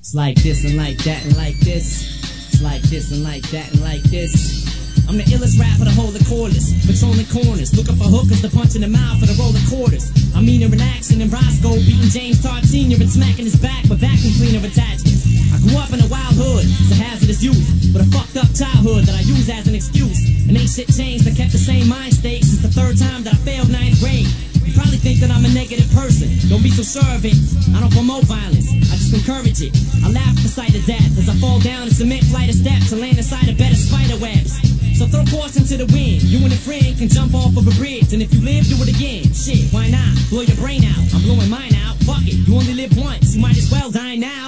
It's like this and like that and like this. It's like this and like that and like this. I'm the illest rapper to hold the cordless, patrolling corners, looking for hookers to punch in the mouth for the roll of quarters. I'm meaner in action than Roscoe, beating James Tart Sr. and smacking his back with vacuum cleaner attachments. I grew up in a wild hood, it's a hazardous youth, with a fucked up childhood that I use as an excuse. And ain't shit changed, I kept the same mind state since the third time that I failed 9th grade. You probably think that I'm a negative person, don't be so sure of it. I don't promote violence, I just encourage it. I laugh at the sight of death as I fall down a cement flight of steps to land inside a bed of spider webs. So throw caution to the wind, you and a friend can jump off of a bridge, and if you live, do it again. Shit, why not? Blow your brain out, I'm blowing mine out, fuck it, you only live once, you might as well die now.